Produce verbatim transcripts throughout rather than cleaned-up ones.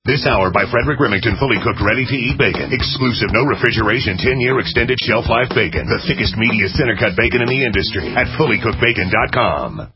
This hour by Frederick Remington, fully cooked, ready-to-eat bacon. Exclusive, no refrigeration, ten-year extended shelf life bacon. The thickest, meatiest, center-cut bacon in the industry at fully cooked bacon dot com.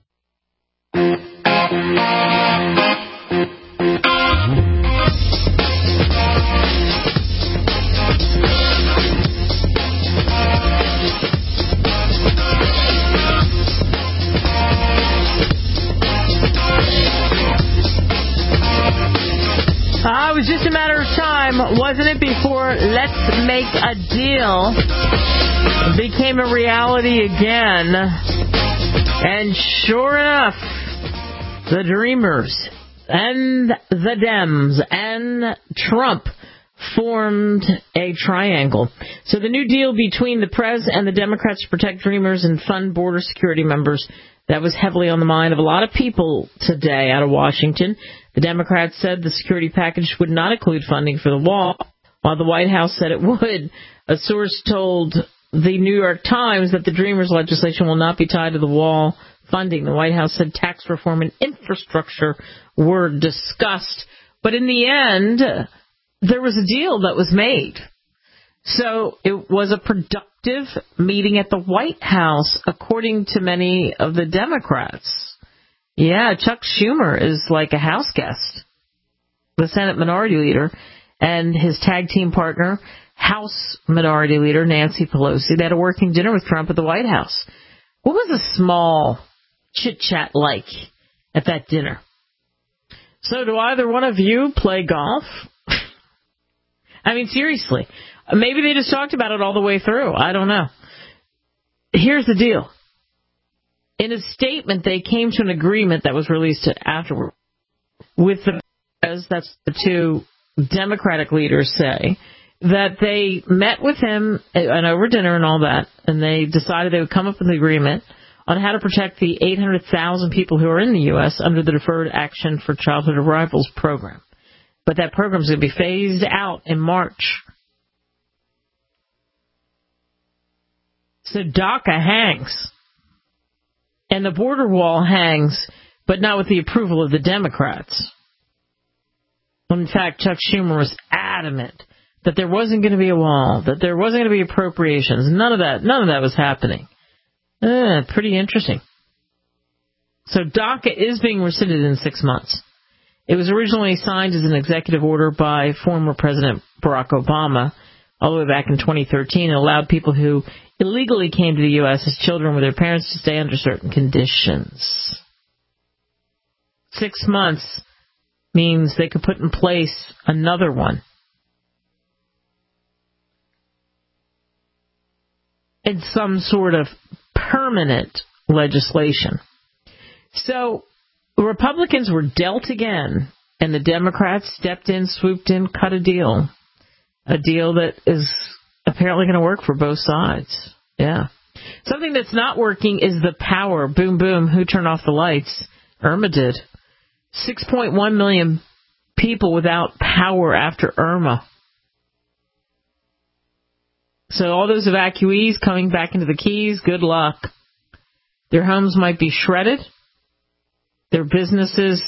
Uh, it was just a matter of time, wasn't it, before Let's Make a Deal became a reality again. And sure enough, the Dreamers and the Dems and Trump formed a triangle. So the new deal between the Prez and the Democrats to protect Dreamers and fund border security members, that was heavily on the mind of a lot of people today out of Washington. The Democrats said the security package would not include funding for the wall, while the White House said it would. A source told the New York Times that the Dreamers legislation will not be tied to the wall funding. The White House said tax reform and infrastructure were discussed. But in the end, there was a deal that was made. So it was a productive meeting at the White House, according to many of the Democrats. Yeah, Chuck Schumer is like a house guest, the Senate Minority Leader, and his tag team partner, House Minority Leader Nancy Pelosi. They had a working dinner with Trump at the White House. What was the small chit-chat like at that dinner? So do either one of you play golf? I mean, seriously. Maybe they just talked about it all the way through. I don't know. Here's the deal. In a statement, they came to an agreement that was released afterward with the, as that's the two Democratic leaders say, that they met with him and over dinner and all that, and they decided they would come up with an agreement on how to protect the eight hundred thousand people who are in the U S under the Deferred Action for Childhood Arrivals program. But that program is going to be phased out in March. So DACA hangs. And the border wall hangs, but not with the approval of the Democrats. In fact, Chuck Schumer was adamant that there wasn't going to be a wall, that there wasn't going to be appropriations. None of that, none of that was happening. Uh, pretty interesting. So DACA is being rescinded in six months. It was originally signed as an executive order by former President Barack Obama all the way back in twenty thirteen. It allowed people who illegally came to the U S as children with their parents to stay under certain conditions. Six months means they could put in place another one. In some sort of permanent legislation. So Republicans were dealt again, and the Democrats stepped in, swooped in, cut a deal. A deal that is apparently going to work for both sides. Yeah. Something that's not working is the power. Boom, boom. Who turned off the lights? Irma did. six point one million people without power after Irma. So all those evacuees coming back into the Keys, good luck. Their homes might be shredded. Their businesses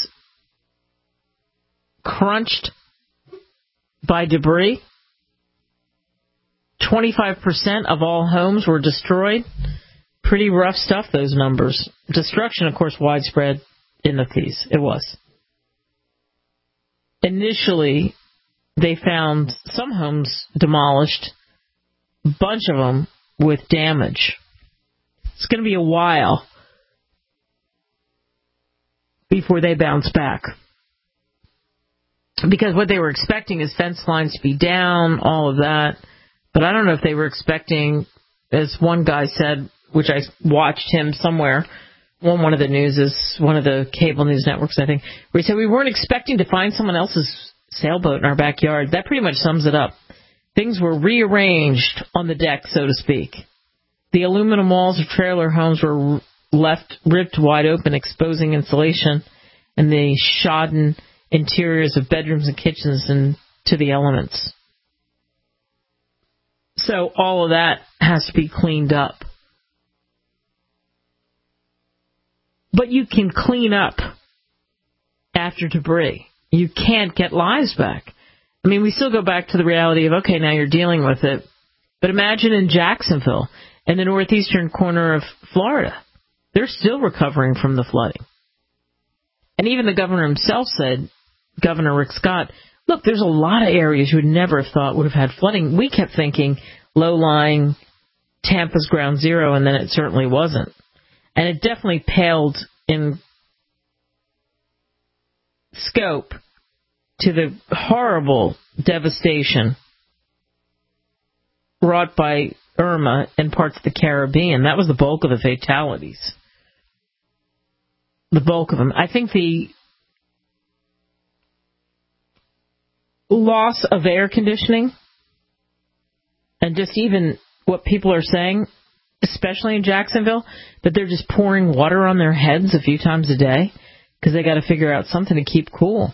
crunched by debris. twenty-five percent of all homes were destroyed. Pretty rough stuff, those numbers. Destruction, of course, widespread in the Keys. It was. Initially, they found some homes demolished, a bunch of them with damage. It's going to be a while before they bounce back. Because what they were expecting is fence lines to be down, all of that. But I don't know if they were expecting, as one guy said, which I watched him somewhere, on one of the news is one of the cable news networks, I think, where he said we weren't expecting to find someone else's sailboat in our backyard. That pretty much sums it up. Things were rearranged on the deck, so to speak. The aluminum walls of trailer homes were left ripped wide open, exposing insulation, and the shodden interiors of bedrooms and kitchens into the elements. So all of that has to be cleaned up. But you can clean up after debris. You can't get lives back. I mean, we still go back to the reality of, okay, now you're dealing with it. But imagine in Jacksonville, in the northeastern corner of Florida, they're still recovering from the flooding. And even the governor himself said, Governor Rick Scott, look, there's a lot of areas you would never have thought would have had flooding. We kept thinking low-lying, Tampa's ground zero, and then it certainly wasn't. And it definitely paled in scope to the horrible devastation wrought by Irma in parts of the Caribbean. That was the bulk of the fatalities. The bulk of them. I think the loss of air conditioning and just even what people are saying, especially in Jacksonville, that they're just pouring water on their heads a few times a day because they got to figure out something to keep cool.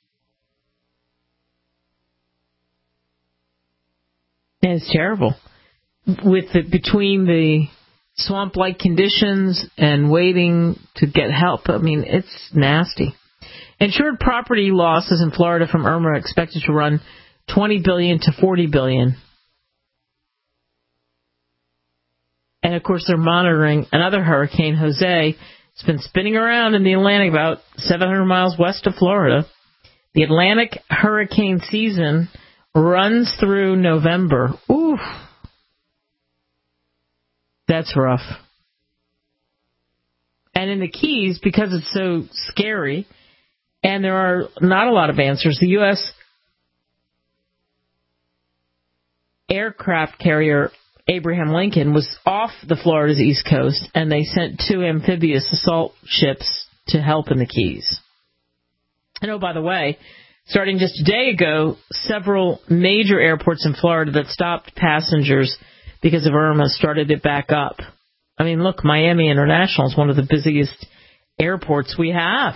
And it's terrible. With the, between the swamp-like conditions and waiting to get help, I mean, it's nasty. Insured property losses in Florida from Irma are expected to run twenty billion dollars to forty billion dollars. And, of course, they're monitoring another hurricane, Jose. It's been spinning around in the Atlantic about seven hundred miles west of Florida. The Atlantic hurricane season runs through November. Oof. That's rough. And in the Keys, because it's so scary, and there are not a lot of answers, the U S aircraft carrier Abraham Lincoln was off the Florida's East Coast, and they sent two amphibious assault ships to help in the Keys. And oh, by the way, starting just a day ago, several major airports in Florida that stopped passengers because of Irma started it back up. I mean, look, Miami International is one of the busiest airports we have.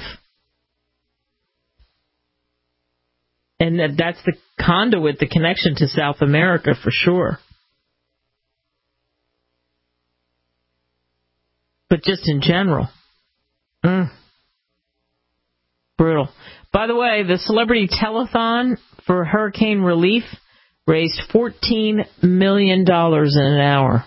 And that's the conduit, the connection to South America for sure. But just in general. Mm. Brutal. By the way, the Celebrity Telethon for hurricane relief raised fourteen million dollars in an hour.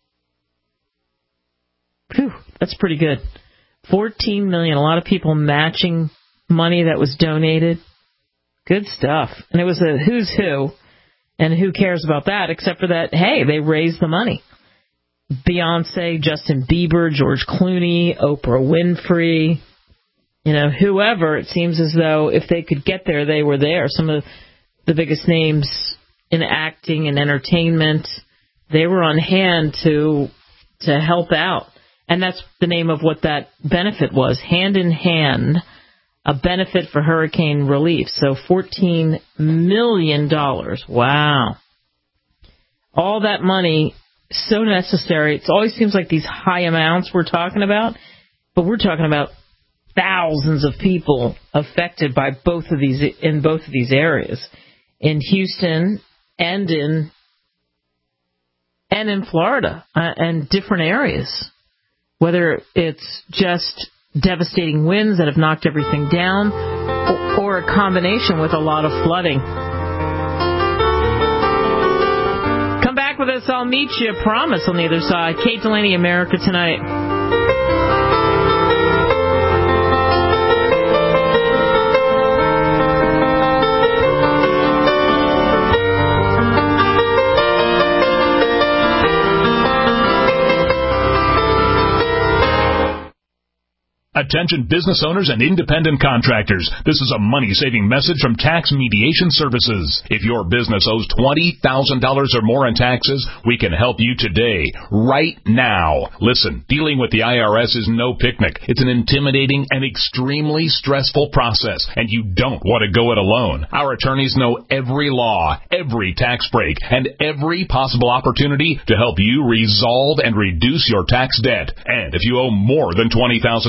Whew, that's pretty good. fourteen million dollars. A lot of people matching money that was donated. Good stuff. And it was a who's who, and who cares about that except for that, hey, they raised the money. Beyonce, Justin Bieber, George Clooney, Oprah Winfrey, you know, whoever, it seems as though if they could get there, they were there. Some of the biggest names in acting and entertainment, they were on hand to to help out. And that's the name of what that benefit was, Hand in Hand, a benefit for hurricane relief. So fourteen million dollars. Wow. All that money, so necessary. It always seems like these high amounts we're talking about, but we're talking about thousands of people affected by both of these in both of these areas, in Houston and in and in Florida uh, and different areas. Whether it's just devastating winds that have knocked everything down, or, or a combination with a lot of flooding. Come back with us. I'll meet you, promise, on the other side. Kate Delaney, America Tonight. Attention business owners and independent contractors. This is a money-saving message from Tax Mediation Services. If your business owes twenty thousand dollars or more in taxes, we can help you today, right now. Listen, dealing with the I R S is no picnic. It's an intimidating and extremely stressful process, and you don't want to go it alone. Our attorneys know every law, every tax break, and every possible opportunity to help you resolve and reduce your tax debt. And if you owe more than twenty thousand dollars,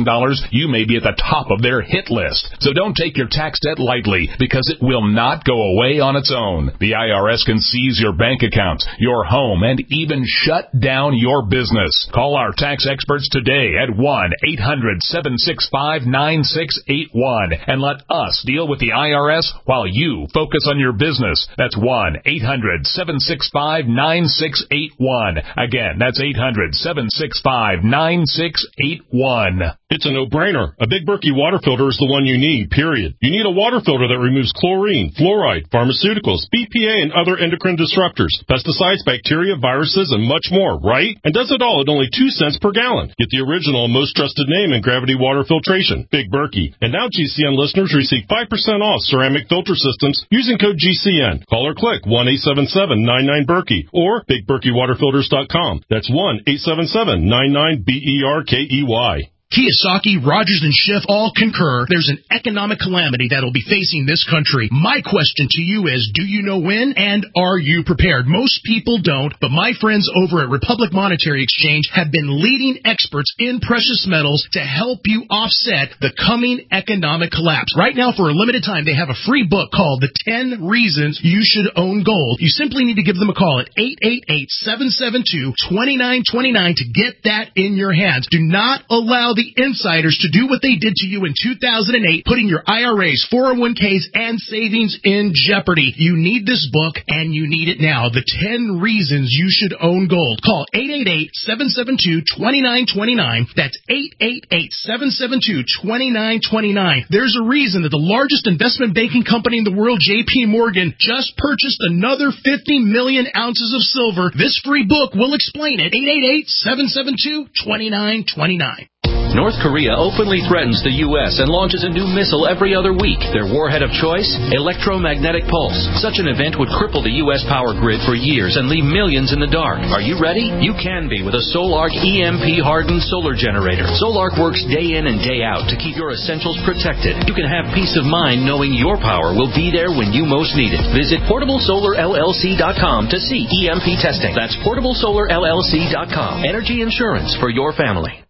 you may be at the top of their hit list. So don't take your tax debt lightly, because it will not go away on its own. The I R S can seize your bank accounts, your home, and even shut down your business. Call our tax experts today at one eight hundred seven six five nine six eight one and let us deal with the I R S while you focus on your business. That's one eight hundred seven six five nine six eight one. Again, that's eight hundred seven six five nine six eight one. It's a no-brainer. A Big Berkey water filter is the one you need, period. You need a water filter that removes chlorine, fluoride, pharmaceuticals, B P A, and other endocrine disruptors, pesticides, bacteria, viruses, and much more, right? And does it all at only two cents per gallon. Get the original and most trusted name in gravity water filtration, Big Berkey. And now G C N listeners receive five percent off ceramic filter systems using code G C N. Call or click one eight seven seven nine nine Berkey or big berkey water filters dot com. That's one eight seven seven nine nine B E R K E Y. Kiyosaki, Rogers, and Schiff all concur there's an economic calamity that will be facing this country. My question to you is, do you know when, and are you prepared? Most people don't, but my friends over at Republic Monetary Exchange have been leading experts in precious metals to help you offset the coming economic collapse. Right now, for a limited time, they have a free book called The ten Reasons You Should Own Gold. You simply need to give them a call at eight eight eight, seven seven two, two nine two nine to get that in your hands. Do not allow the insiders to do what they did to you in two thousand eight, putting your I R As, four oh one k's, and savings in jeopardy. You need this book, and you need it now. The ten Reasons You Should Own Gold. Call eight eight eight, seven seven two, two nine two nine. That's eight eight eight, seven seven two, two nine two nine. There's a reason that the largest investment banking company in the world, J P Morgan, just purchased another fifty million ounces of silver. This free book will explain it. eight eight eight, seven seven two, two nine two nine. North Korea openly threatens the U S and launches a new missile every other week. Their warhead of choice? Electromagnetic pulse. Such an event would cripple the U S power grid for years and leave millions in the dark. Are you ready? You can be with a Solark E M P-hardened solar generator. Solark works day in and day out to keep your essentials protected. You can have peace of mind knowing your power will be there when you most need it. Visit portable solar L L C dot com to see E M P testing. That's portable solar L L C dot com. Energy insurance for your family.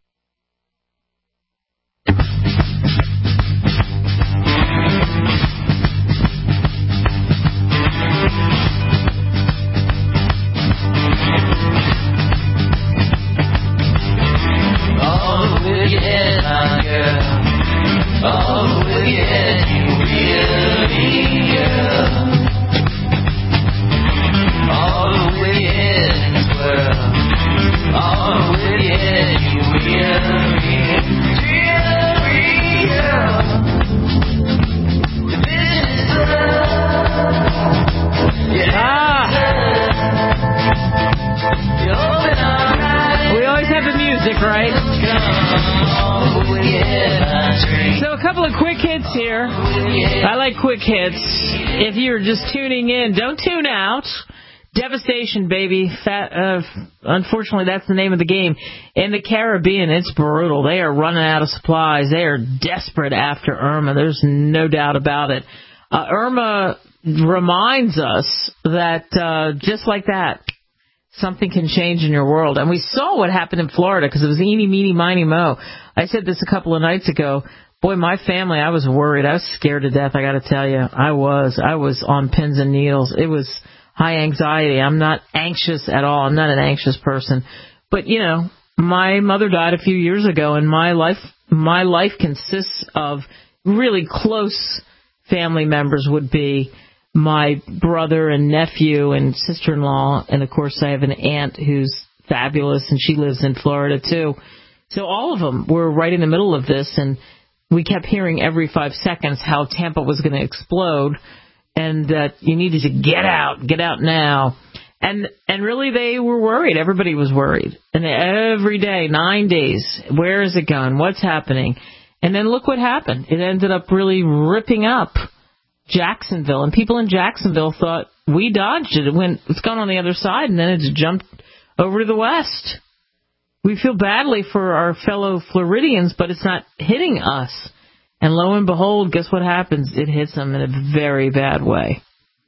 Quick hits. If you're just tuning in, don't tune out. Devastation, baby. Fat, uh, unfortunately, that's the name of the game. In the Caribbean, it's brutal. They are running out of supplies. They are desperate after Irma. There's no doubt about it. Uh, Irma reminds us that uh, just like that, something can change in your world. And we saw what happened in Florida because it was eeny, meeny, miny, mo. I said this a couple of nights ago. Boy, my family, I was worried. I was scared to death, I got to tell you. I was. I was on pins and needles. It was high anxiety. I'm not anxious at all. I'm not an anxious person. But, you know, my mother died a few years ago, and my life my life consists of really close family members would be my brother and nephew and sister-in-law. And, of course, I have an aunt who's fabulous, and she lives in Florida, too. So all of them were right in the middle of this, and we kept hearing every five seconds how Tampa was going to explode and that you needed to get out, get out now. And and really they were worried. Everybody was worried. And every day, nine days, where is it going? What's happening? And then look what happened. It ended up really ripping up Jacksonville. And people in Jacksonville thought, we dodged it. It went, it's gone on the other side, and then it jumped over to the west. We feel badly for our fellow Floridians, but it's not hitting us. And lo and behold, guess what happens? It hits them in a very bad way.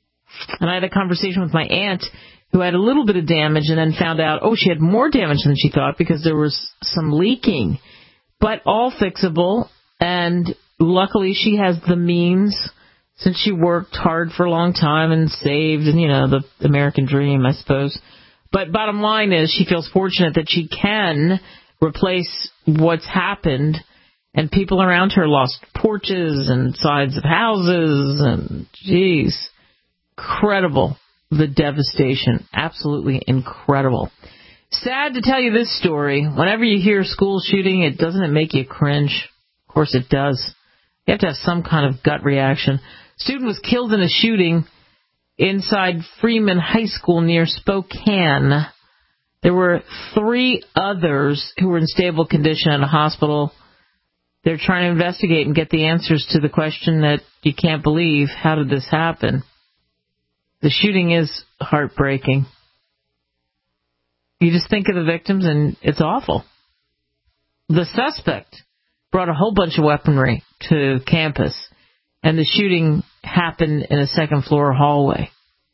And I had a conversation with my aunt who had a little bit of damage and then found out, oh, she had more damage than she thought because there was some leaking but all fixable. And luckily she has the means, since she worked hard for a long time and saved, and, you know, the American dream, I suppose. But bottom line is she feels fortunate that she can replace what's happened. And people around her lost porches and sides of houses, and, geez, incredible, the devastation. Absolutely incredible. Sad to tell you this story. Whenever you hear school shooting, it doesn't it make you cringe? Of course it does. You have to have some kind of gut reaction. Student was killed in a shooting inside Freeman High School near Spokane. There were three others who were in stable condition at a hospital. They're trying to investigate and get the answers to the question that you can't believe. How did this happen? The shooting is heartbreaking. You just think of the victims and it's awful. The suspect brought a whole bunch of weaponry to campus, and the shooting happened in a second floor hallway.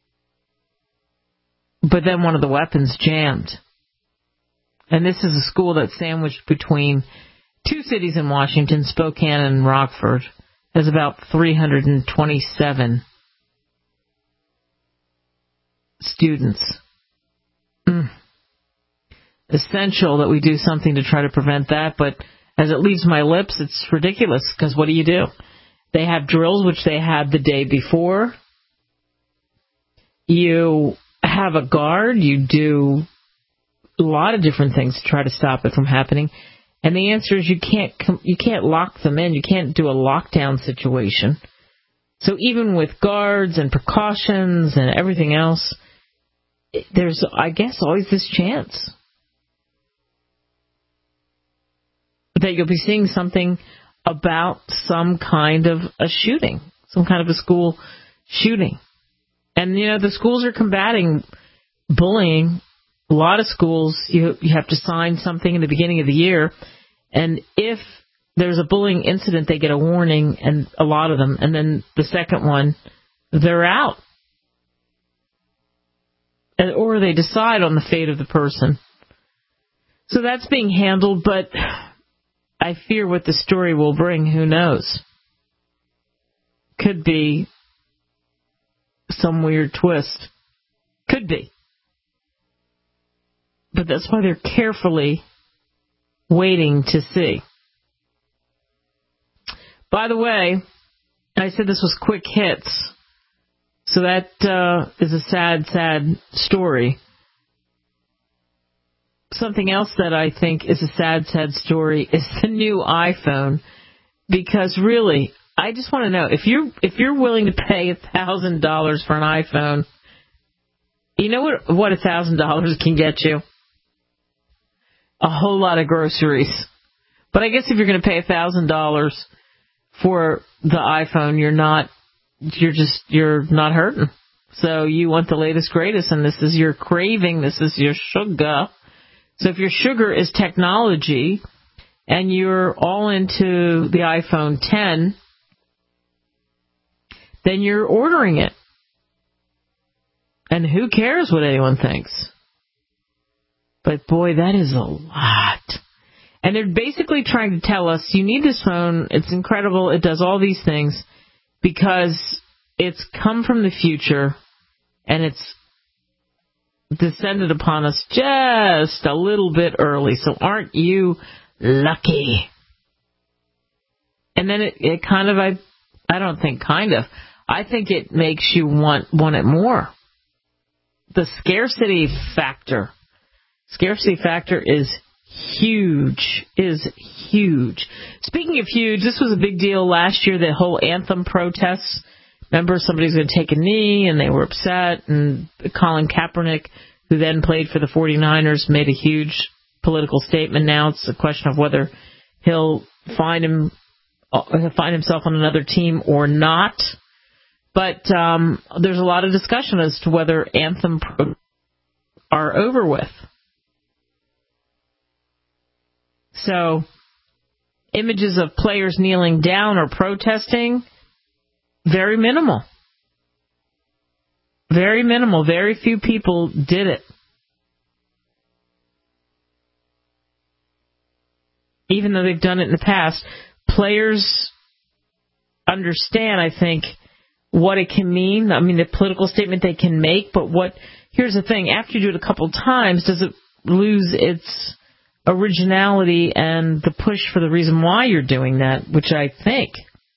But then one of the weapons jammed. And this is a school that's sandwiched between two cities in Washington, Spokane and Rockford, has about three hundred twenty-seven students. Mm. Essential that we do something to try to prevent that, but as it leaves my lips, it's ridiculous, because what do you do? They have drills, which they had the day before. You have a guard. You do a lot of different things to try to stop it from happening. And the answer is you can't you can't lock them in. You can't do a lockdown situation. So even with guards and precautions and everything else, there's, I guess, always this chance that you'll be seeing something about some kind of a shooting, some kind of a school shooting. And, you know, the schools are combating bullying. A lot of schools, you you have to sign something in the beginning of the year, and if there's a bullying incident, they get a warning, and a lot of them, and then the second one, they're out. And, or they decide on the fate of the person. So that's being handled, but I fear what the story will bring. Who knows? Could be some weird twist. Could be. But that's why they're carefully waiting to see. By the way, I said this was quick hits. So that uh, is a sad, sad story. Something else that I think is a sad, sad story is the new iPhone. Because really, I just want to know, if you're, if you're willing to pay one thousand dollars for an iPhone, you know what, what one thousand dollars can get you? A whole lot of groceries. But I guess if you're going to pay one thousand dollars for the iPhone, you're not, you're just, you're not hurting. So you want the latest, greatest, and this is your craving, this is your sugar. So if your sugar is technology and you're all into the iPhone ten, then you're ordering it. And who cares what anyone thinks? But boy, that is a lot. And they're basically trying to tell us, you need this phone, it's incredible, it does all these things, because it's come from the future, and it's descended upon us just a little bit early. So aren't you lucky? And then it, it kind of, I, I don't think kind of, I think it makes you want, want it more. The scarcity factor. Scarcity factor is huge, is huge. Speaking of huge, this was a big deal last year, the whole anthem protests. Remember, somebody's going to take a knee, and they were upset, and Colin Kaepernick, who then played for the forty-niners, made a huge political statement. Now it's a question of whether he'll find him, he'll find himself on another team or not. But um, there's a lot of discussion as to whether anthem pro- are over with. So, images of players kneeling down or protesting, very minimal. Very minimal. Very few people did it. even though they've done it in the past, players understand, I think, what it can mean. I mean, the political statement they can make, but what, here's the thing, after you do it a couple times, does it lose its originality and the push for the reason why you're doing that, which I think.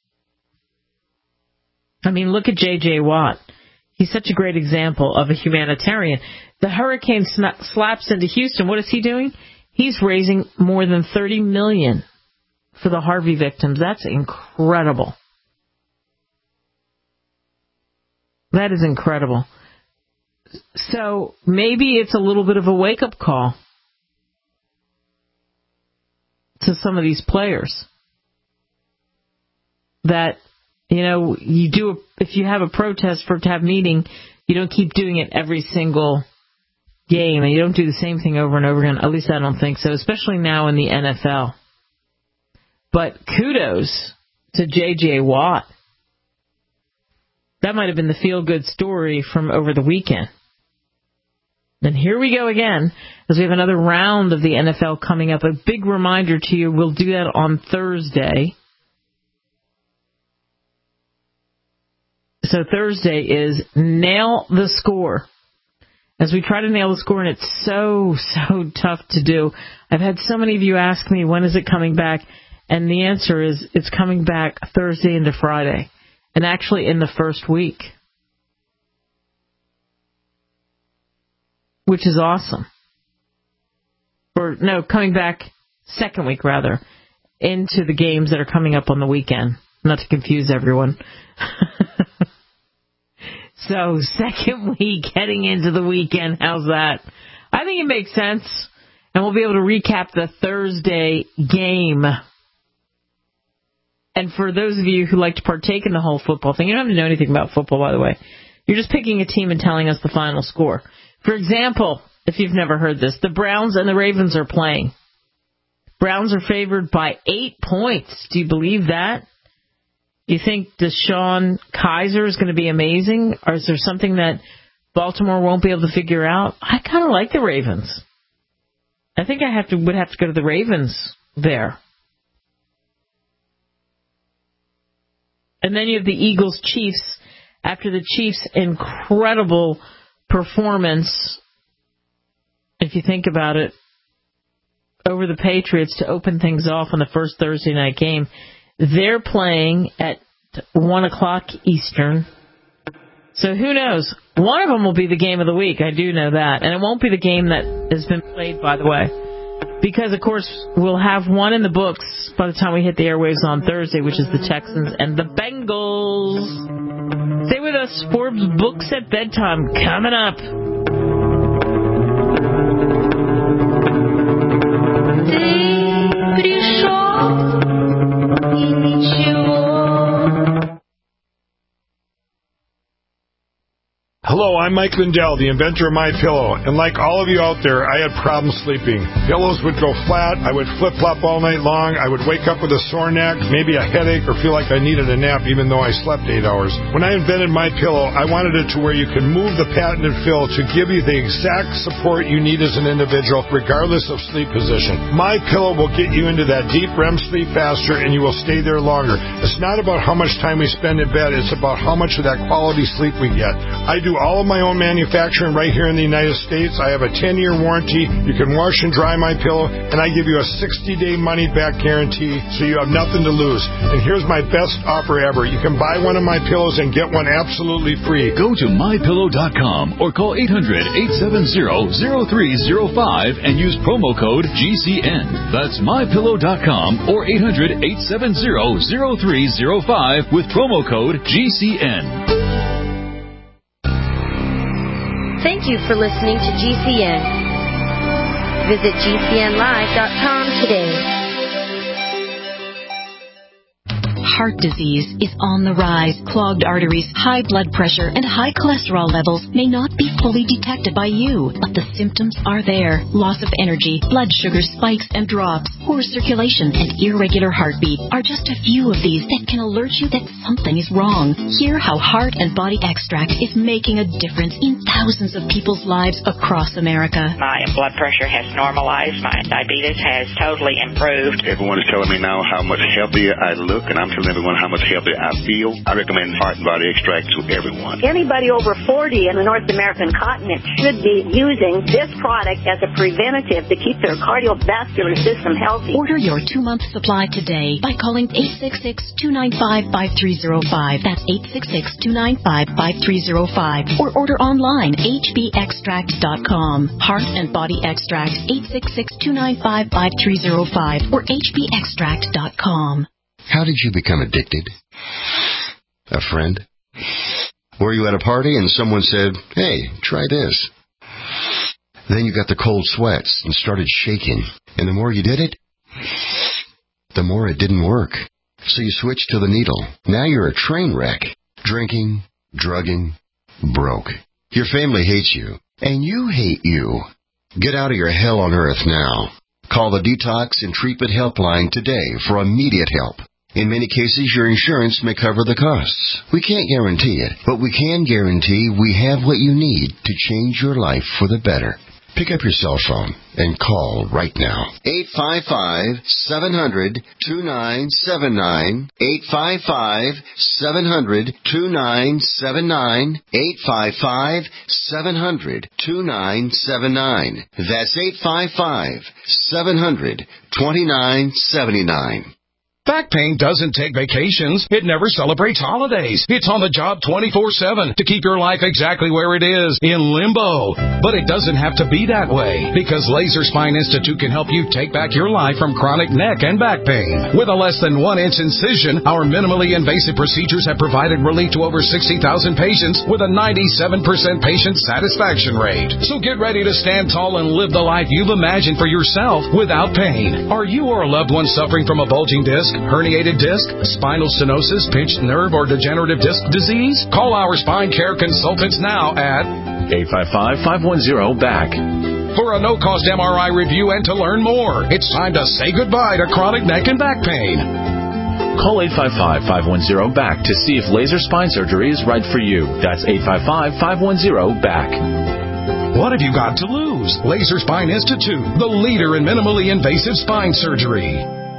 I mean, look at J J. Watt. He's such a great example of a humanitarian. The hurricane sna- slaps into Houston. What is he doing? He's raising more than thirty million dollars for the Harvey victims. That's incredible. That is incredible. So maybe it's a little bit of a wake-up call to some of these players that, you know, you do, a, if you have a protest for it to have meaning, you don't keep doing it every single game, and you don't do the same thing over and over again. At least I don't think so, especially now in the N F L. But kudos to J J. Watt. That might have been the feel-good story from over the weekend. And here we go again, as we have another round of the N F L coming up. A big reminder to you, we'll do that on Thursday. So Thursday is Nail the Score. As we try to nail the score, and it's so, so tough to do. I've had so many of you ask me, when is it coming back? And the answer is, it's coming back Thursday into Friday. And actually in the first week. Which is awesome. Or, no, coming back second week, rather, into the games that are coming up on the weekend. Not to confuse everyone. So, second week, heading into the weekend, how's that? I think it makes sense. And we'll be able to recap the Thursday game. And for those of you who like to partake in the whole football thing, you don't have to know anything about football, by the way. You're just picking a team and telling us the final score. For example, if you've never heard this, the Browns and the Ravens are playing. Browns are favored by eight points. Do you believe that? Do you think DeShone Kizer is going to be amazing? Or is there something that Baltimore won't be able to figure out? I kind of like the Ravens. I think I have to would have to go to the Ravens there. And then you have the Eagles-Chiefs. After the Chiefs' incredible performance, if you think about it, over the Patriots to open things off on the first Thursday night game, they're playing at one o'clock Eastern. So who knows? One of them will be the game of the week. I do know that. And it won't be the game that has been played, by the way. Because, of course, we'll have one in the books by the time we hit the airwaves on Thursday, which is the Texans and the Bengals. Stay with us. Forbes Books at Bedtime coming up. Hello, I'm Mike Lindell, the inventor of MyPillow, and like all of you out there, I had problems sleeping. Pillows would go flat, I would flip-flop all night long, I would wake up with a sore neck, maybe a headache, or feel like I needed a nap even though I slept eight hours. When I invented MyPillow, I wanted it to where you could move the patented fill to give you the exact support you need as an individual, regardless of sleep position. MyPillow will get you into that deep R E M sleep faster, and you will stay there longer. It's not about how much time we spend in bed, it's about how much of that quality sleep we get. I do all of my own manufacturing right here in the United States. I have a ten-year warranty. You can wash and dry my pillow, and I give you a sixty-day money-back guarantee, so you have nothing to lose. And here's my best offer ever. You can buy one of my pillows and get one absolutely free. Go to my pillow dot com or call eight hundred, eight seven zero, zero three zero five and use promo code G C N. That's my pillow dot com or eight hundred, eight seven zero, zero three zero five with promo code G C N. Thank you for listening to G C N. Visit G C N live dot com today. heart disease is on the rise. Clogged arteries, high blood pressure, and high cholesterol levels may not be fully detected by you, but the symptoms are there. Loss of energy, blood sugar spikes and drops, poor circulation, and irregular heartbeat are just a few of these that can alert you that something is wrong. Hear how Heart and Body Extract is making a difference in thousands of people's lives across America. My blood pressure has normalized. My diabetes has totally improved. Everyone is telling me now how much healthier I look, and I'm telling everyone how much healthier I feel. I recommend Heart and Body Extract to everyone. Anybody over forty in the North American continent should be using this product as a preventative to keep their cardiovascular system healthy. Order your two-month supply today by calling eight six six, two nine five, five three zero five. That's eight six six, two nine five, five three zero five. Or order online, h b extract dot com. Heart and Body Extract, eight six six, two nine five, five three zero five or h b extract dot com. How did you become addicted? A friend? Were you at a party and someone said, hey, try this? Then you got the cold sweats and started shaking. And the more you did it, the more it didn't work. So you switched to the needle. Now you're a train wreck. Drinking, drugging, broke. Your family hates you, and you hate you. Get out of your hell on earth now. Call the Detox and Treatment Helpline today for immediate help. In many cases, your insurance may cover the costs. We can't guarantee it, but we can guarantee we have what you need to change your life for the better. Pick up your cell phone and call right now. eight five five, seven hundred, two nine seven nine. eight five five, seven hundred, two nine seven nine. eight five five, seven hundred, two nine seven nine. That's eight five five, seven hundred, two nine seven nine. Back pain doesn't take vacations. It never celebrates holidays. It's on the job twenty-four seven to keep your life exactly where it is, in limbo. But it doesn't have to be that way, because Laser Spine Institute can help you take back your life from chronic neck and back pain. With a less than one inch incision, our minimally invasive procedures have provided relief to over sixty thousand patients with a ninety-seven percent patient satisfaction rate. So get ready to stand tall and live the life you've imagined for yourself without pain. Are you or a loved one suffering from a bulging disc, herniated disc, spinal stenosis, pinched nerve, or degenerative disc disease? Call our spine care consultants now at eight five five, five one zero, B A C. For a no-cost M R I review and to learn more. It's time to say goodbye to chronic neck and back pain. Call eight five five, five one zero, B A C to see if laser spine surgery is right for you. That's eight five five, five one zero, B A C. What have you got to lose? Laser Spine Institute, the leader in minimally invasive spine surgery.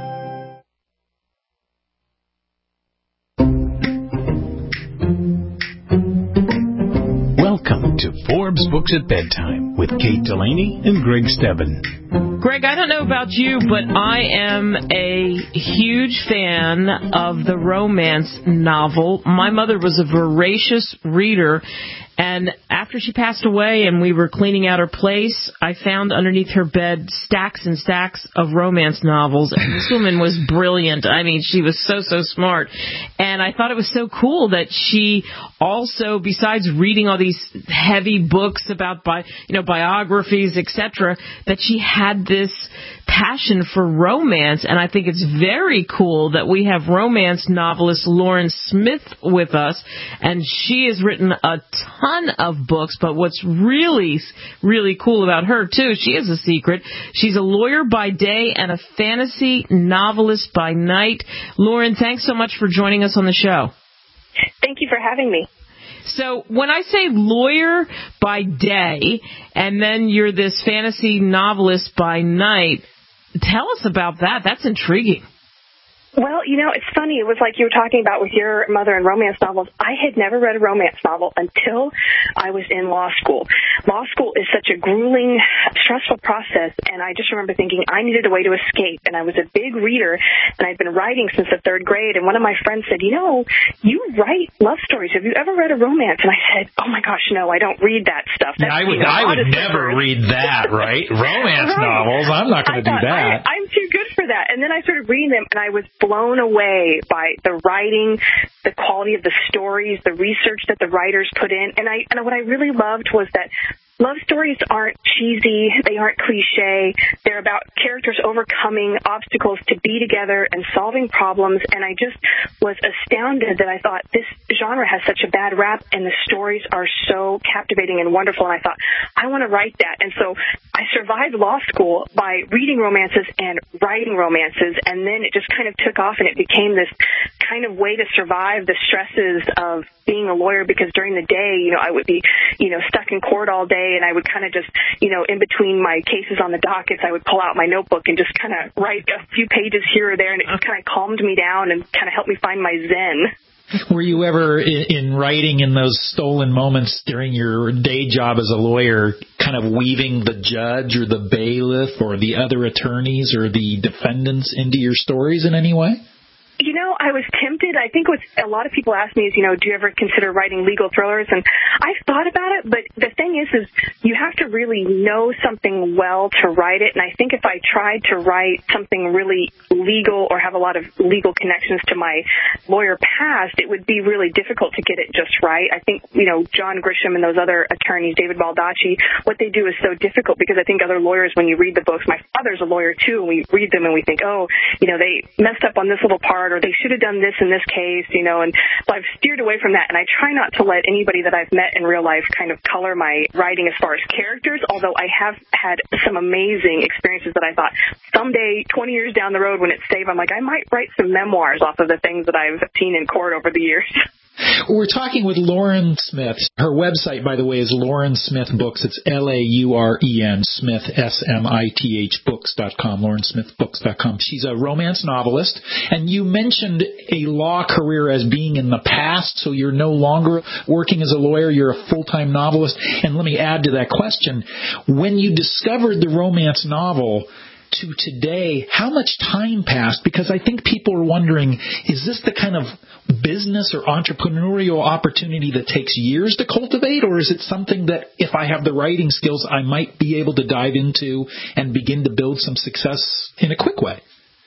Welcome to Forbes Books at Bedtime with Kate Delaney and Greg Stebbin. Greg, I don't know about you, but I am a huge fan of the romance novel. My mother was a voracious reader, and after she passed away and we were cleaning out her place, I found underneath her bed stacks and stacks of romance novels. And this woman was brilliant. I mean, she was so, so smart. And I thought it was so cool that she also, besides reading all these heavy books about, bi- you know, biographies, et cetera, that she had this passion for romance. And I think it's very cool that we have romance novelist Lauren Smith with us. And she has written a ton of books, but what's really, really cool about her, too, she has a secret. She's a lawyer by day and a fantasy novelist by night. Lauren, thanks so much for joining us on the show. Thank you for having me. So when I say lawyer by day and then you're this fantasy novelist by night, tell us about that. That's intriguing. Well, you know, it's funny. It was like you were talking about with your mother and romance novels. I had never read a romance novel until I was in law school. Law school is such a grueling, stressful process, and I just remember thinking I needed a way to escape. And I was a big reader, and I'd been writing since the third grade. And one of my friends said, you know, you write love stories. Have you ever read a romance? And I said, oh, my gosh, no, I don't read that stuff. That's, yeah, I would, you know, I would never read that, right? Romance right. novels. I'm not going to do that. I, I'm too good for that. And then I started reading them, and I was blown away by the writing, the quality of the stories, the research that the writers put in. And I and what I really loved was that love stories aren't cheesy. They aren't cliche. They're about characters overcoming obstacles to be together and solving problems. And I just was astounded that I thought this genre has such a bad rap and the stories are so captivating and wonderful. And I thought, I want to write that. And so I survived law school by reading romances and writing romances. And then it just kind of took off and it became this kind of way to survive the stresses of being a lawyer, because during the day, you know, I would be, you know, stuck in court all day, and I would kind of just, you know, in between my cases on the dockets, I would pull out my notebook and just kind of write a few pages here or there, and it just kind of calmed me down and kind of helped me find my zen. Were you ever, in, in writing in those stolen moments during your day job as a lawyer, kind of weaving the judge or the bailiff or the other attorneys or the defendants into your stories in any way? You know, I was tempted. I think what a lot of people ask me is, you know, do you ever consider writing legal thrillers? And I've thought about it, but the thing is, is you have to really know something well to write it. And I think if I tried to write something really legal or have a lot of legal connections to my lawyer past, it would be really difficult to get it just right. I think, you know, John Grisham and those other attorneys, David Baldacci, what they do is so difficult, because I think other lawyers, when you read the books, my father's a lawyer too, and we read them and we think, oh, you know, they messed up on this little part, or they should have done this in this case, you know, and so I've steered away from that, and I try not to let anybody that I've met in real life kind of color my writing as far as characters, although I have had some amazing experiences that I thought someday, twenty years down the road when it's safe, I'm like, I might write some memoirs off of the things that I've seen in court over the years. We're talking with Lauren Smith. Her website, by the way, is Lauren Smith Books. It's L A U R E N, Smith, S M I T H, books dot com, lauren smith books dot com. She's a romance novelist, and you mentioned a law career as being in the past, so you're no longer working as a lawyer, you're a full-time novelist. And let me add to that question. When you discovered the romance novel to today, how much time passed? Because I think people are wondering, is this the kind of business or entrepreneurial opportunity that takes years to cultivate, or is it something that if I have the writing skills, I might be able to dive into and begin to build some success in a quick way?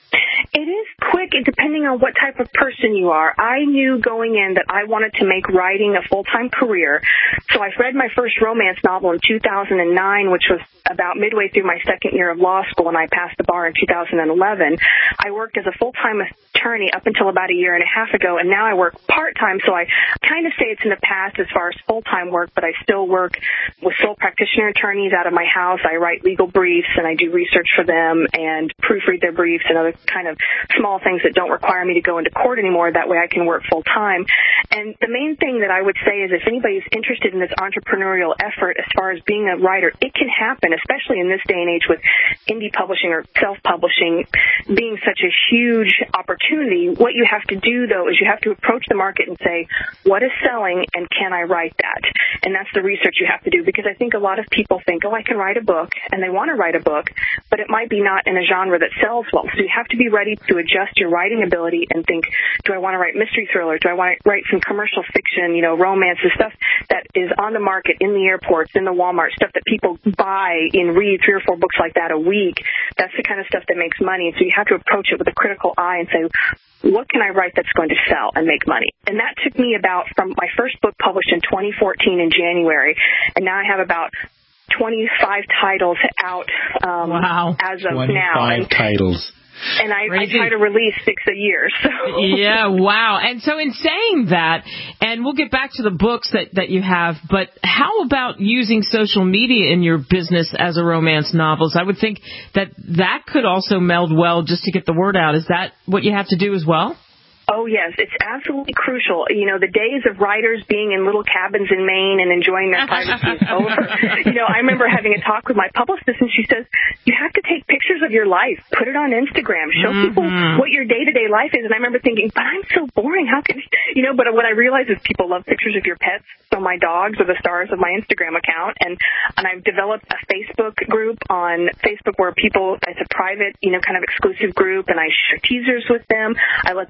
It is quick, depending on what type of person you are. I knew going in that I wanted to make writing a full-time career, so I read my first romance novel in two thousand nine, which was about midway through my second year of law school, and I passed the bar in two thousand eleven. I worked as a full-time attorney up until about a year and a half ago, and now I work part-time, so I kind of say it's in the past as far as full-time work, but I still work with sole practitioner attorneys out of my house. I write legal briefs, and I do research for them and proofread their briefs and other kind of small things that don't require me to go into court anymore. That way I can work full-time. And the main thing that I would say is if anybody's interested in this entrepreneurial effort as far as being a writer, it can happen, especially in this day and age with indie publishing or self-publishing being such a huge opportunity. What you have to do, though, is you have to approach the market and say, what is selling and can I write that? And that's the research you have to do, because I think a lot of people think, oh, I can write a book, and they want to write a book, but it might be not in a genre that sells well. So you have to be ready to adjust your writing ability and think, do I want to write mystery thriller? Do I want to write some commercial fiction, you know, romance, and stuff that is on the market, in the airports, in the Walmart, stuff that people buy and read three or four books like that a week? That's the kind of stuff that makes money. And so you have to approach it with a critical eye and say, what can I write that's going to sell and make money? And that took me about, from my first book published in twenty fourteen in January, and now I have about twenty-five titles out um, wow. as of twenty-five now. twenty-five titles. And I, I try to release six a year. So. Yeah, wow. And so in saying that, and we'll get back to the books that, that you have, but how about using social media in your business as a romance novelist? I would think that that could also meld well just to get the word out. Is that what you have to do as well? Oh, yes, it's absolutely crucial. You know, the days of writers being in little cabins in Maine and enjoying their privacy is over. You know, I remember having a talk with my publicist, and she says, you have to take pictures of your life, put it on Instagram, show mm-hmm. people what your day-to-day life is. And I remember thinking, but I'm so boring. How can, you know, but what I realized is people love pictures of your pets. So my dogs are the stars of my Instagram account. And, and I've developed a Facebook group on Facebook where people, it's a private, you know, kind of exclusive group, and I share teasers with them. I let them know it's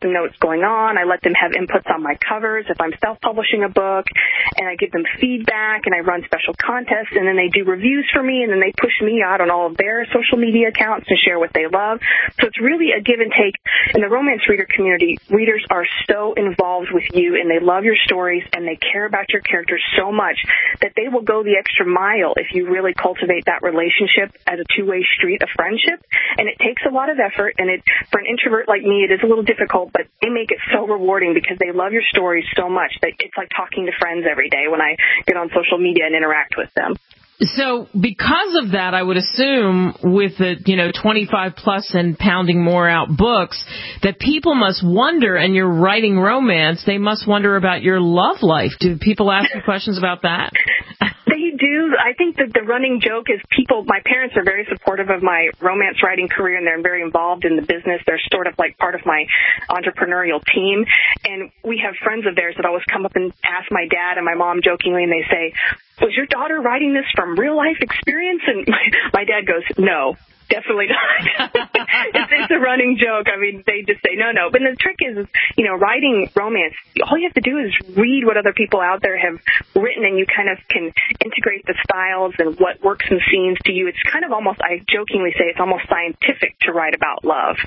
going on. I let them have inputs on my covers if I'm self-publishing a book, and I give them feedback, and I run special contests, and then they do reviews for me, and then they push me out on all of their social media accounts to share what they love. So it's really a give and take. In the romance reader community, readers are so involved with you, and they love your stories, and they care about your characters so much that they will go the extra mile if you really cultivate that relationship as a two-way street of friendship. And it takes a lot of effort, and it for an introvert like me, it is a little difficult, but they make it so rewarding because they love your stories so much that it's like talking to friends every day when I get on social media and interact with them. So because of that, I would assume with the, you know, twenty-five plus and pounding more out books, that people must wonder, and you're writing romance, they must wonder about your love life. Do people ask you questions about that? They do. I think that the running joke is people, my parents are very supportive of my romance writing career, and they're very involved in the business. They're sort of like part of my entrepreneurial team. And we have friends of theirs that always come up and ask my dad and my mom jokingly, and they say, was your daughter writing this from real life experience? And my, my dad goes, no. Definitely not. it's, it's a running joke. I mean, they just say no, no. But the trick is, you know, writing romance, all you have to do is read what other people out there have written, and you kind of can integrate the styles and what works in scenes to you. It's kind of almost, I jokingly say, it's almost scientific to write about love.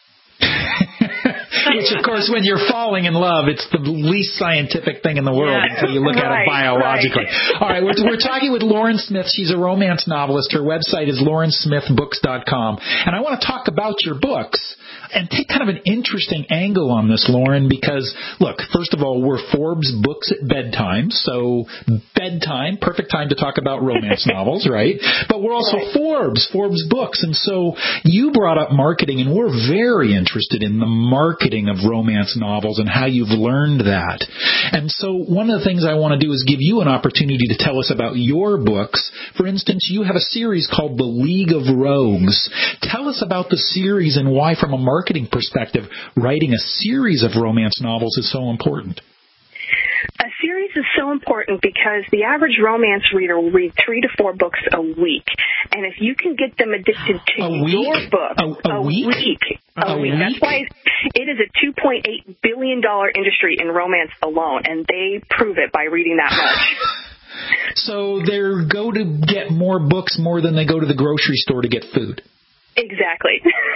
Which, of course, when you're falling in love, it's the least scientific thing in the world yeah. until you look right, at it biologically. Right. All right, we're, we're talking with Lauren Smith. She's a romance novelist. Her website is lauren smith books dot com. And I want to talk about your books and take kind of an interesting angle on this, Lauren, because, look, first of all, we're Forbes Books at Bedtime, so bedtime, perfect time to talk about romance novels, right? But we're also right. Forbes, Forbes Books, and so you brought up marketing, and we're very interested in the marketing of romance novels and how you've learned that. And so one of the things I want to do is give you an opportunity to tell us about your books. For instance, you have a series called The League of Rogues. Tell us about the series and why, from a marketing perspective, writing a series of romance novels is so important. A series is so important because the average romance reader will read three to four books a week. And if you can get them addicted to a your week? book, a, a, a week? week, a, a week. week. That's why it is a two point eight billion dollars industry in romance alone, and they prove it by reading that much. So they go to get more books more than they go to the grocery store to get food. Exactly.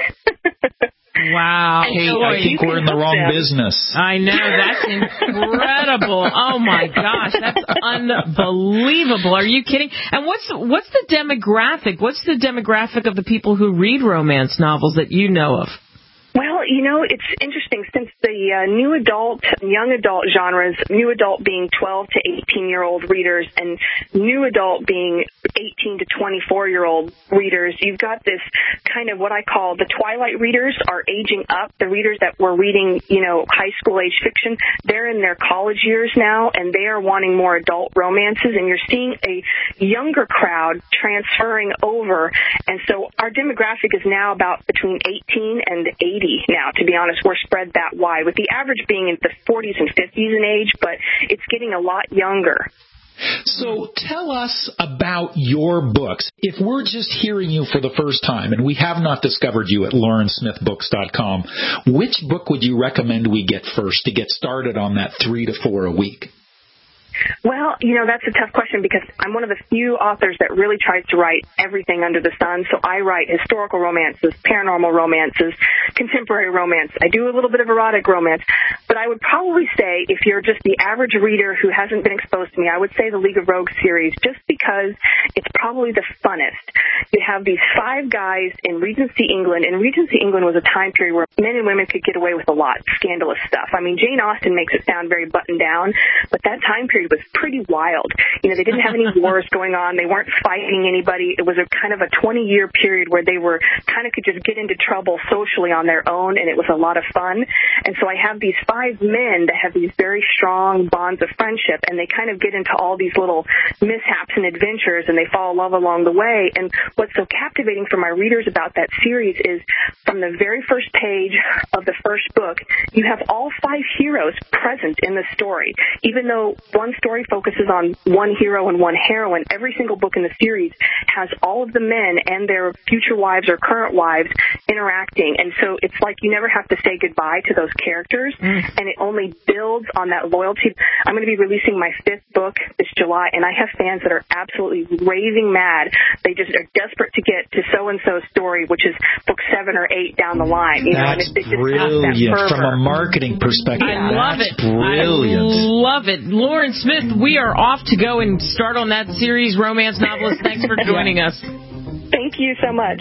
Wow. Kate, I think we're in the wrong them. business. I know. That's incredible. Oh, my gosh. That's unbelievable. Are you kidding? And what's what's the demographic? What's the demographic of the people who read romance novels that you know of? Well, you know, it's interesting since the uh, new adult, young adult genres, new adult being twelve to eighteen-year-old readers and new adult being eighteen to twenty-four-year-old readers, you've got this kind of what I call the twilight readers are aging up. The readers that were reading, you know, high school age fiction, they're in their college years now, and they are wanting more adult romances, and you're seeing a younger crowd transferring over. And so our demographic is now about between eighteen and eighty. Now, to be honest, we're spread that wide, with the average being in the forties and fifties in age, but it's getting a lot younger. So tell us about your books. If we're just hearing you for the first time and we have not discovered you at lauren smith books dot com, which book would you recommend we get first to get started on that three to four a week? Well, you know, that's a tough question because I'm one of the few authors that really tries to write everything under the sun. So I write historical romances, paranormal romances, contemporary romance. I do a little bit of erotic romance. But I would probably say if you're just the average reader who hasn't been exposed to me, I would say the League of Rogues series just because it's probably the funnest. You have these five guys in Regency England, and Regency England was a time period where men and women could get away with a lot, scandalous stuff. I mean, Jane Austen makes it sound very buttoned down, but that time period was pretty wild. You know, they didn't have any wars going on. They weren't fighting anybody. It was a kind of a twenty-year period where they were kind of could just get into trouble socially on their own, and it was a lot of fun. And so I have these five men that have these very strong bonds of friendship, and they kind of get into all these little mishaps and adventures, and they fall in love along the way. And what's so captivating for my readers about that series is from the very first page of the first book, you have all five heroes present in the story. Even though one story focuses on one hero and one heroine. Every single book in the series has all of the men and their future wives or current wives interacting. And so it's like you never have to say goodbye to those characters, mm. and it only builds on that loyalty. I'm going to be releasing my fifth book this July, and I have fans that are absolutely raving mad. They just are desperate to get to so-and-so's story, which is book seven or eight down the line. You know, That's and it's, it's brilliant that from a marketing perspective. I love That's it. Brilliant. I love it. Lauren Smith, we are off to go and start on that series, Romance Novelist. Thanks for joining us. Thank you so much.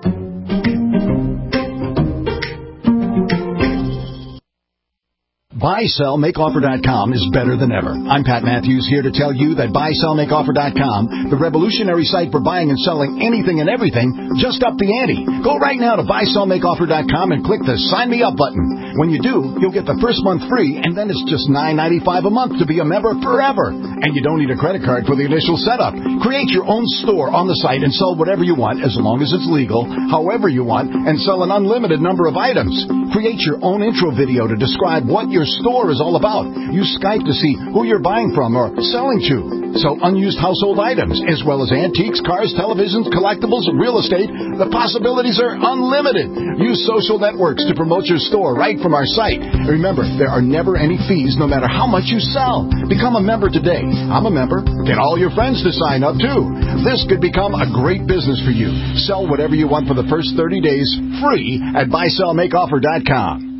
buy sell make offer dot com is better than ever. I'm Pat Matthews, here to tell you that buy sell make offer dot com, the revolutionary site for buying and selling anything and everything, just upped the ante. Go right now to buy sell make offer dot com and click the Sign Me Up button. When you do, you'll get the first month free, and then it's just nine ninety-five a month to be a member forever. And you don't need a credit card for the initial setup. Create your own store on the site and sell whatever you want, as long as it's legal, however you want, and sell an unlimited number of items. Create your own intro video to describe what your store is all about. Use Skype to see who you're buying from or selling to. Sell unused household items, as well as antiques, cars, televisions, collectibles, real estate. The possibilities are unlimited. Use social networks to promote your store right from our site. Remember, there are never any fees, no matter how much you sell. Become a member today. I'm a member. Get all your friends to sign up, too. This could become a great business for you. Sell whatever you want for the first thirty days, free at buy sell make offer dot com.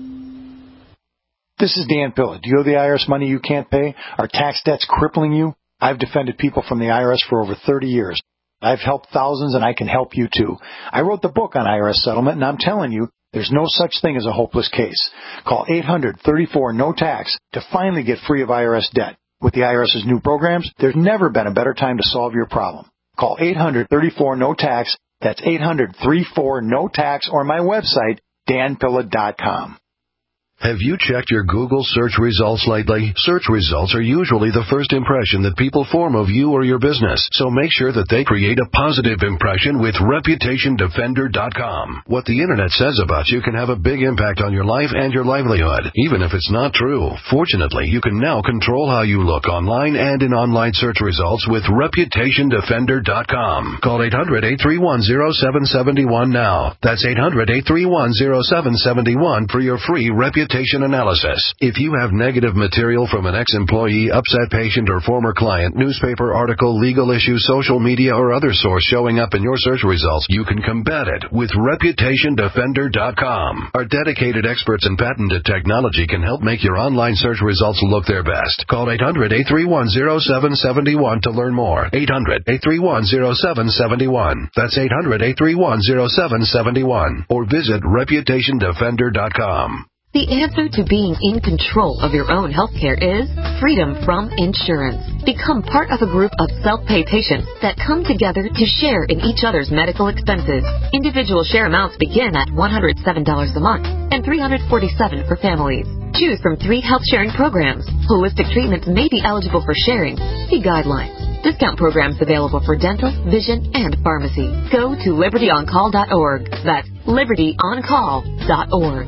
This is Dan Pilla. Do you owe the I R S money you can't pay? Are tax debts crippling you? I've defended people from the I R S for over thirty years. I've helped thousands, and I can help you, too. I wrote the book on I R S settlement, and I'm telling you, there's no such thing as a hopeless case. Call eight hundred thirty-four no tax to finally get free of I R S debt. With the I R S's new programs, there's never been a better time to solve your problem. Call eight hundred thirty-four no tax. That's eight hundred thirty-four no tax, or my website, dan pilla dot com. Have you checked your Google search results lately? Search results are usually the first impression that people form of you or your business, so make sure that they create a positive impression with reputation defender dot com. What the Internet says about you can have a big impact on your life and your livelihood, even if it's not true. Fortunately, you can now control how you look online and in online search results with reputation defender dot com. Call eight hundred eight three one zero seven seven one now. That's eight hundred eight three one zero seven seven one for your free reputation analysis. If you have negative material from an ex-employee, upset patient, or former client, newspaper article, legal issue, social media, or other source showing up in your search results, you can combat it with reputation defender dot com. Our dedicated experts in patented technology can help make your online search results look their best. Call eight hundred eight three one zero seven seven one to learn more. eight hundred eight three one zero seven seven one. That's eight hundred eight three one zero seven seven one. Or visit reputation defender dot com. The answer to being in control of your own healthcare is freedom from insurance. Become part of a group of self-pay patients that come together to share in each other's medical expenses. Individual share amounts begin at one hundred seven dollars a month and three hundred forty-seven dollars for families. Choose from three health sharing programs. Holistic treatments may be eligible for sharing. See guidelines. Discount programs available for dental, vision, and pharmacy. Go to liberty on call dot org. That's liberty on call dot org.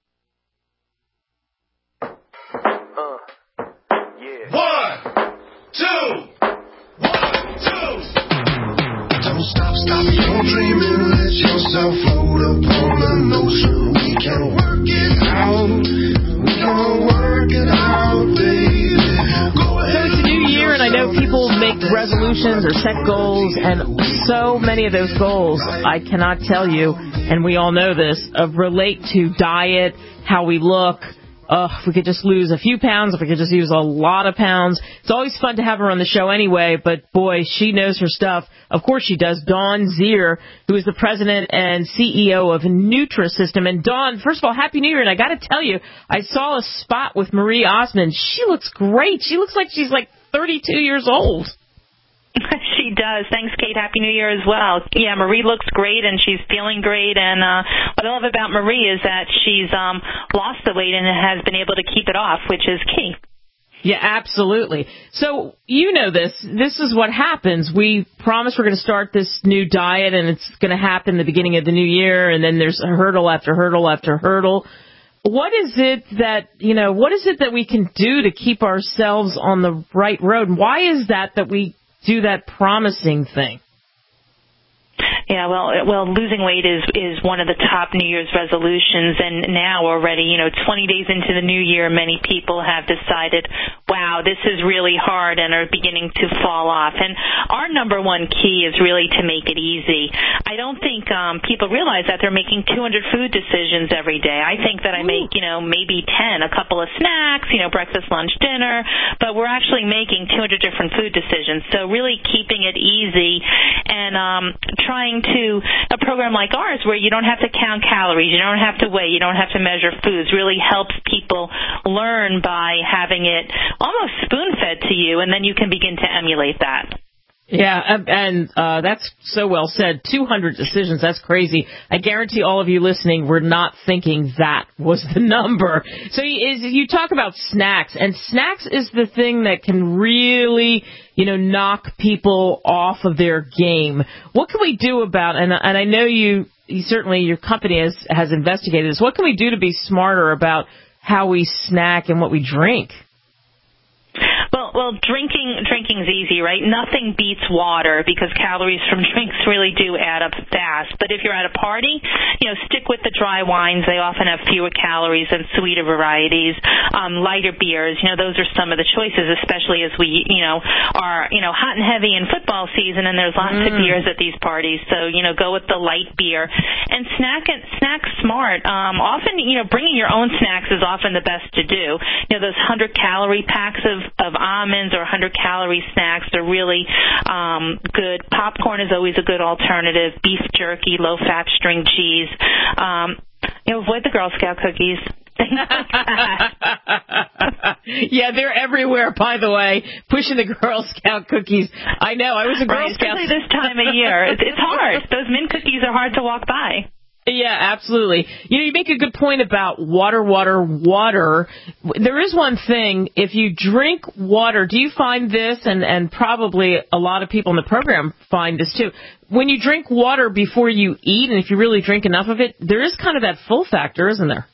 Two, one, two. Don't stop, stop your dreaming. Let yourself float upon an ocean. We can work it out. We can work it out, baby. Go ahead. So it's a new year, and I know people make resolutions or set goals, and so many of those goals, I cannot tell you, and we all know this, of relate to diet, how we look. Uh, if we could just lose a few pounds, if we could just use a lot of pounds. It's always fun to have her on the show anyway, but boy, she knows her stuff. Of course she does. Dawn Zier, who is the president and C E O of Nutrisystem. And Dawn, first of all, Happy New Year. And I got to tell you, I saw a spot with Marie Osmond. She looks great. She looks like she's like thirty-two years old. She does. Thanks, Kate. Happy New Year as well. Yeah, Marie looks great, and she's feeling great. And uh, what I love about Marie is that she's um, lost the weight and has been able to keep it off, which is key. Yeah, absolutely. So you know this. This is what happens. We promise we're going to start this new diet, and it's going to happen the beginning of the new year, and then there's a hurdle after hurdle after hurdle. what is it that, you know, what is it that we can do to keep ourselves on the right road? Why is that that we do that promising thing? Yeah, well, well, losing weight is is one of the top New Year's resolutions, and now already, you know, twenty days into the new year, many people have decided, wow, this is really hard, and are beginning to fall off. And our number one key is really to make it easy. I don't think um, people realize that they're making two hundred food decisions every day. I think that I make, you know, maybe ten, a couple of snacks, you know, breakfast, lunch, dinner, but we're actually making two hundred different food decisions. So really keeping it easy and um, trying to a program like ours where you don't have to count calories, you don't have to weigh, you don't have to measure foods, really helps people learn by having it almost spoon-fed to you, and then you can begin to emulate that. Yeah, and uh, that's so well said. two hundred decisions, that's crazy. I guarantee all of you listening were not thinking that was the number. So you talk about snacks, and snacks is the thing that can really, you know, knock people off of their game. What can we do about, and, and I know you, you certainly, your company has, has investigated this, what can we do to be smarter about how we snack and what we drink? Well, well, drinking drinking's easy, right? Nothing beats water because calories from drinks really do add up fast. But if you're at a party, you know, stick with the dry wines. They often have fewer calories than sweeter varieties. Um, lighter beers, you know, those are some of the choices, especially as we, you know, are, you know, hot and heavy in football season, and there's lots mm. of beers at these parties. So, you know, go with the light beer and snack and snack smart. Um, often, you know, bringing your own snacks is often the best to do. You know, those one hundred calorie packs of of almonds or one hundred calorie snacks are really um, good. Popcorn is always a good alternative. Beef jerky, low-fat string cheese. Um, you know, avoid the Girl Scout cookies. Yeah, they're everywhere, by the way, pushing the Girl Scout cookies. I know, I was a Girl right, Scout. Especially this time of year. It's, it's hard. Those mint cookies are hard to walk by. Yeah, absolutely. You know, you make a good point about water, water, water. There is one thing, if you drink water, do you find this, and, and probably a lot of people in the program find this too, when you drink water before you eat, and if you really drink enough of it, there is kind of that full factor, isn't there?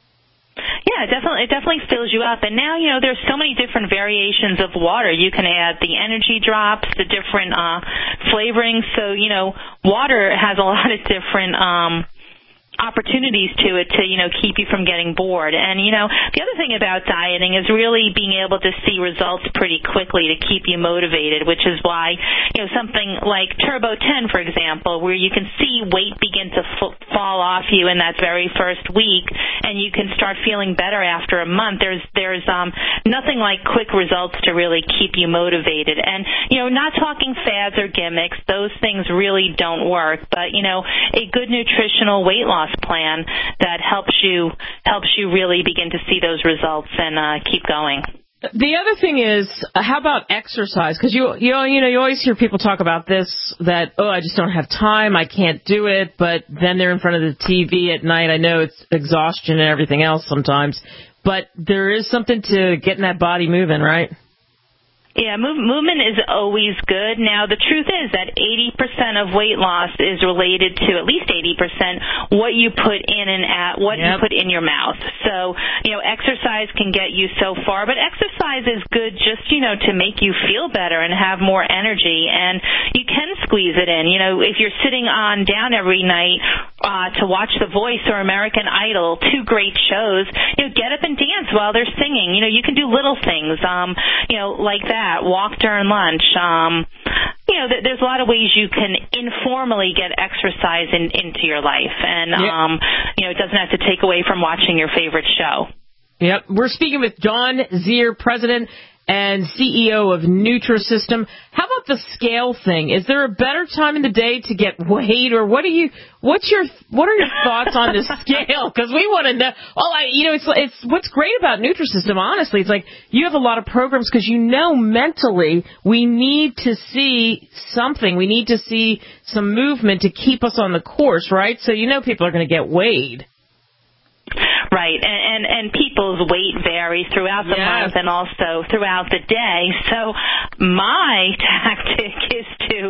Yeah, definitely. It definitely fills you up. And now, you know, there's so many different variations of water. You can add the energy drops, the different uh, flavorings. So, you know, water has a lot of different um opportunities to it to, you know, keep you from getting bored. And, you know, the other thing about dieting is really being able to see results pretty quickly to keep you motivated, which is why, you know, something like Turbo ten, for example, where you can see weight begin to f- fall off you in that very first week, and you can start feeling better after a month. There's, there's um, nothing like quick results to really keep you motivated. And, you know, not talking fads or gimmicks. Those things really don't work. But, you know, a good nutritional weight loss plan that helps you helps you really begin to see those results and uh, keep going. The other thing is, how about exercise? Because you you know, you know you always hear people talk about this, that, oh, I just don't have time, I can't do it, but then they're in front of the T V at night. I know it's exhaustion and everything else sometimes, but there is something to getting that body moving, right? Yeah, move, movement is always good. Now, the truth is that eighty percent of weight loss is related to, at least eighty percent, what you put in and at, what yep. you put in your mouth. So, you know, exercise can get you so far, but exercise is good just, you know, to make you feel better and have more energy, and you can squeeze it in. You know, if you're sitting on down every night uh, to watch The Voice or American Idol, two great shows, you know, get up and dance while they're singing. You know, you can do little things, um, you know, like that. Walk during lunch. Um, you know, th- there's a lot of ways you can informally get exercise in, into your life, and yep. um, you know, it doesn't have to take away from watching your favorite show. Yep, we're speaking with Dawn Zier, President and C E O of Nutrisystem. How about the scale thing? Is there a better time in the day to get weighed, or what do you? What's your? What are your thoughts on the scale? Because we want to know. Well, I, you know, it's it's what's great about Nutrisystem. Honestly, it's like you have a lot of programs because you know mentally we need to see something. We need to see some movement to keep us on the course, right? So you know people are going to get weighed. Right, and, and and people's weight varies throughout the yes. month and also throughout the day. So my tactic is to, you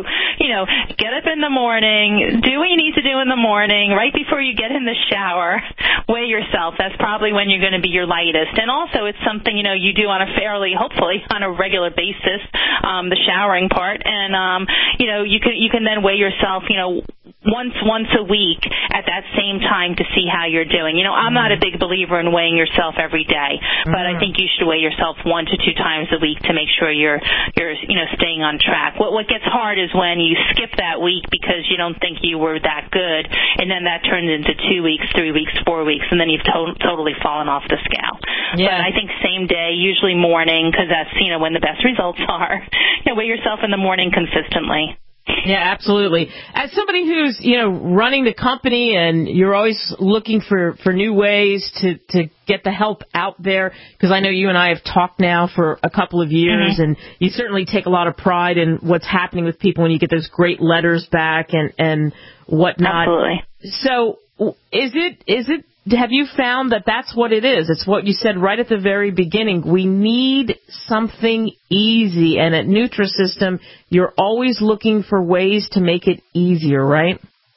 you know, get up in the morning, do what you need to do in the morning, right before you get in the shower, weigh yourself. That's probably when you're going to be your lightest. And also it's something, you know, you do on a fairly, hopefully, on a regular basis, um, the showering part. And, um, you know, you can, you can then weigh yourself, you know, once once a week at that same time to see how you're doing. You know, I'm not a big believer in weighing yourself every day, but I think you should weigh yourself one to two times a week to make sure you're you're you know staying on track. What what gets hard is when you skip that week because you don't think you were that good, and then that turns into two weeks, three weeks, four weeks, and then you've to- totally fallen off the scale. Yeah. But I think same day, usually morning, because that's you know when the best results are. You know, weigh yourself in the morning consistently. Yeah, absolutely. As somebody who's, you know, running the company and you're always looking for, for new ways to, to get the help out there, because I know you and I have talked now for a couple of years, mm-hmm. and you certainly take a lot of pride in what's happening with people when you get those great letters back and, and whatnot. Absolutely. So is it, is it, have you found that that's what it is? It's what you said right at the very beginning. We need something easy. And at Nutrisystem, you're always looking for ways to make it easier, right?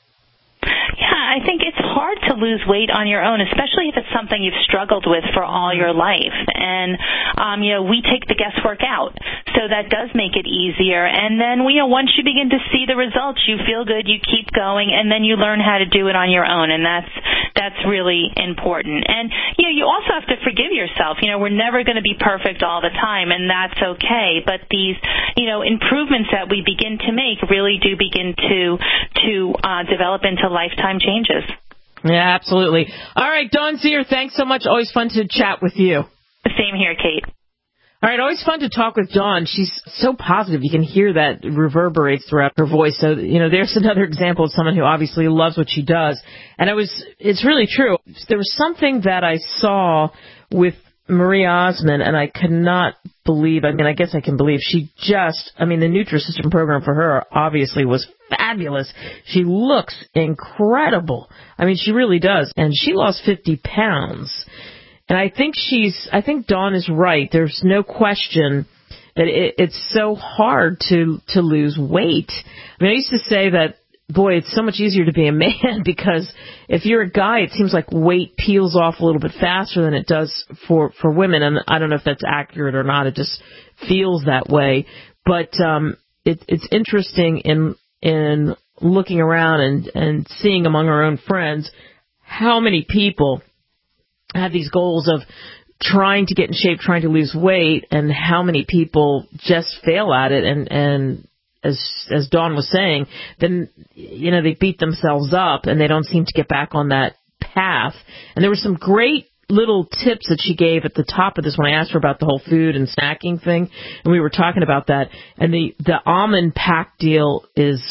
Yeah, I think it's hard to lose weight on your own, especially if it's something you've struggled with for all your life. And, um, you know, we take the guesswork out. So that does make it easier. And then, you know, once you begin to see the results, you feel good, you keep going, and then you learn how to do it on your own. And that's that's really important. And, you know, you also have to forgive yourself. You know, we're never going to be perfect all the time, and that's okay. But these, you know, improvements that we begin to make really do begin to, to uh, develop into lifetime changes. Yeah, absolutely. All right, Dawn Zier, thanks so much. Always fun to chat with you. Same here, Kate. All right, always fun to talk with Dawn. She's so positive. You can hear that reverberates throughout her voice. So, you know, there's another example of someone who obviously loves what she does. And it was, it's really true. There was something that I saw with Marie Osmond, and I could not believe, I mean, I guess I can believe, she just, I mean, the Nutrisystem program for her obviously was fabulous. She looks incredible. I mean, she really does. And she lost fifty pounds. And I think she's, I think Dawn is right. There's no question that it, it's so hard to, to lose weight. I mean, I used to say that, boy, it's so much easier to be a man because if you're a guy, it seems like weight peels off a little bit faster than it does for, for women. And I don't know if that's accurate or not. It just feels that way. But um, it, it's interesting in in looking around and, and seeing among our own friends how many people have these goals of trying to get in shape, trying to lose weight, and how many people just fail at it. And, and as as Dawn was saying, then, you know, they beat themselves up and they don't seem to get back on that path. And there were some great little tips that she gave at the top of this when I asked her about the whole food and snacking thing, and we were talking about that. And the, the almond pack deal is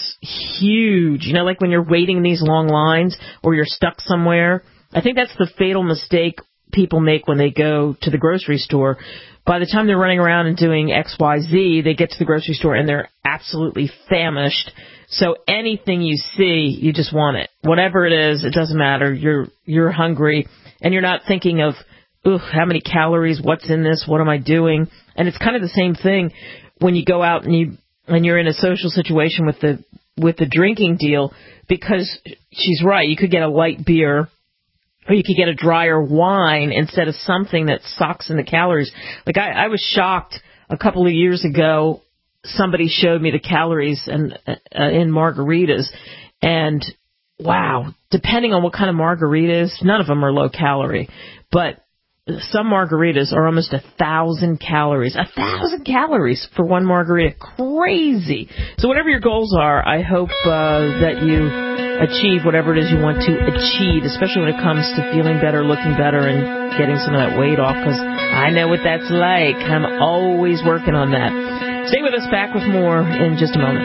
huge. You know, like when you're waiting in these long lines or you're stuck somewhere, I think that's the fatal mistake people make when they go to the grocery store. By the time they're running around and doing X Y Z, they get to the grocery store and they're absolutely famished. So anything you see, you just want it. Whatever it is, it doesn't matter. You're you're hungry, and you're not thinking of, ooh, how many calories, what's in this, what am I doing? And it's kind of the same thing when you go out and you and you're in a social situation with the with the drinking deal, because she's right. You could get a light beer, or you could get a drier wine instead of something that sucks in the calories. Like, I, I was shocked a couple of years ago. Somebody showed me the calories and uh, in margaritas. And, wow, depending on what kind of margarita is, none of them are low calorie. But some margaritas are almost a thousand calories. A thousand calories for one margarita. Crazy. So whatever your goals are, I hope uh, that you achieve whatever it is you want to achieve, especially when it comes to feeling better, looking better, and getting some of that weight off, because I know what that's like. I'm always working on that. Stay with us. Back with more in just a moment.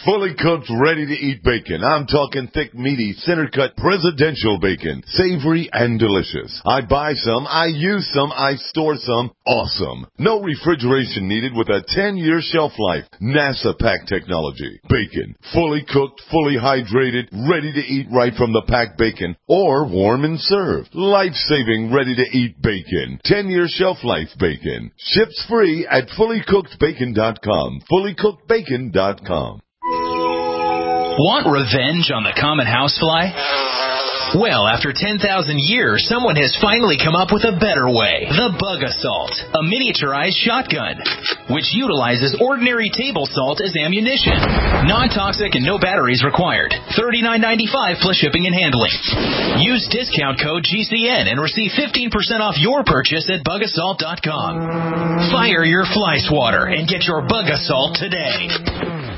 fully cooked, ready-to-eat bacon. I'm talking thick, meaty, center-cut presidential bacon. Savory and delicious. I buy some, I use some, I store some. Awesome. No refrigeration needed with a ten-year shelf life. NASA pack technology. Bacon. Fully cooked, fully hydrated, ready to eat right from the packed bacon. Or warm and served. Life-saving, ready-to-eat bacon. ten-year shelf life bacon. Ships free at fully cooked bacon dot com. fully cooked bacon dot com. Want revenge on the common housefly? Well, after ten thousand years, someone has finally come up with a better way. The Bug Assault, a miniaturized shotgun, which utilizes ordinary table salt as ammunition. Non-toxic and no batteries required. thirty-nine ninety-five plus shipping and handling. Use discount code G C N and receive fifteen percent off your purchase at bug assault dot com. Fire your fly swatter and get your Bug Assault today.